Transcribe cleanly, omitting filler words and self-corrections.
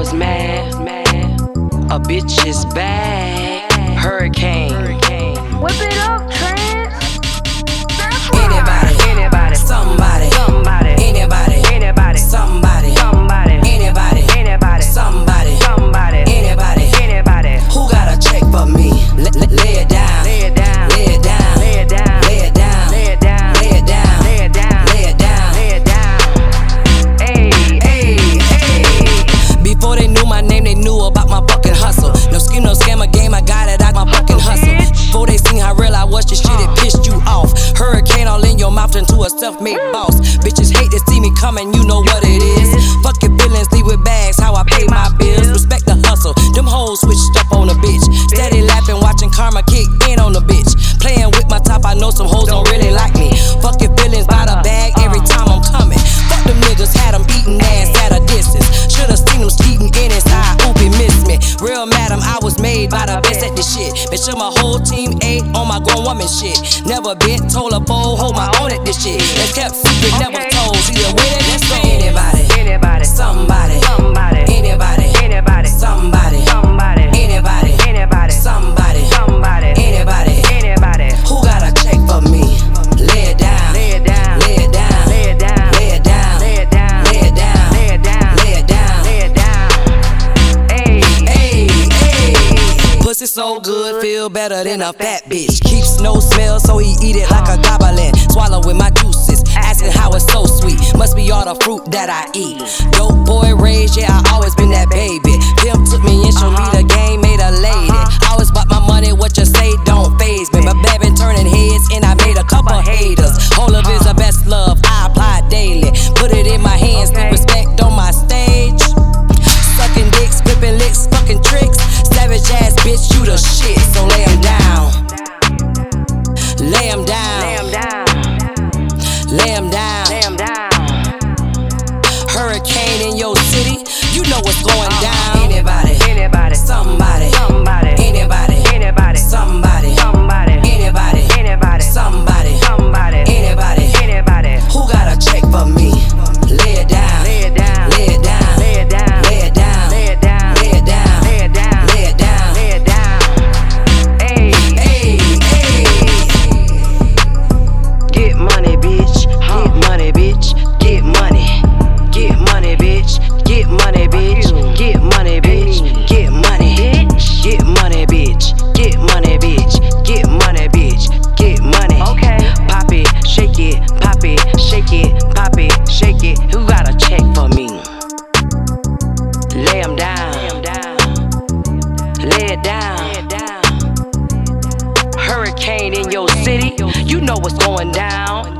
was mad. A bitch is bad. Hurricane. Whip it up, Trans. Anybody, somebody, anybody, somebody, anybody, who got a check for me? Lay it down, lay it down, lay it down, lay it down, lay it down, lay it down, lay it down, lay it down, lay it down, lay it down. Hey. Before they knew my name, they knew about my fucking hustle. No scheme, no scam, a game, I got it out my fucking hustle. Before they seen how real I was, this shit, it pissed you off. Hurricane all in your mouth into a self-made boss. Bitches hate to see me coming, you know what it is. Fuck your feelings, leave with bags, how I pay my bills. Respect the hustle, them hoes switched up on a bitch. Steady laughing, watching karma kick in on the bitch. Playing with my top, I know some hoes don't really like me. Fuck your feelings, by the bag every time I'm coming. Fuck them niggas, had them eating ass at a distance. Should've seen them skating in his high, oop, he missed me. Real madam, I was made by the best at this shit. Make sure my whole team ate on my grown woman shit. Never been told a fool, hold my own at this shit. That's kept secret, never told. See the way that let's go. Anybody, somebody, anybody, somebody, anybody, somebody, who got a check for me? Lay it down, lay it down, lay it down, lay it down, lay it down, lay it down, lay it down, lay it down, lay it down, lay it down. Hey. Pussy so good, feel better than a fat bitch. Keeps no smell, so he eat it like a goblin. Swallowing my juices, asking how it's so sweet. Must be all the fruit that I eat. Dope boy raised, yeah, I always been that baby. Pimp took me in, showed me the game, made a lady. Always bought my money, what you say don't faze me. My bad been turning heads, and I made a couple haters. Whole of is the best love, I apply daily. Put it in my hands, need respect on my stage. Sucking dicks, flipping licks, fucking tricks. Savage ass bitch, you the shit, so lay 'em down. Lay 'em down. Lay 'em down. Lay 'em down. Hurricane in your city, you know what's going down. Anybody, somebody, anybody, somebody, anybody, who got a check for me? Lay it down, lay it down, lay it down, lay it down, lay it down, lay it down, lay it down, lay it down, lay it down, lay it down. Hey. Get money, bitch. Get money, bitch. Get money. Get money, bitch. Get money, bitch. Get money, bitch. Get money. Get money, bitch. Get money, bitch. Get money, bitch. Get money. Okay. Pop it, shake it, pop it, shake it, pop it, shake it. Who got a check for me? Lay 'em down. Lay it down. Hurricane in your city, you know what's going down.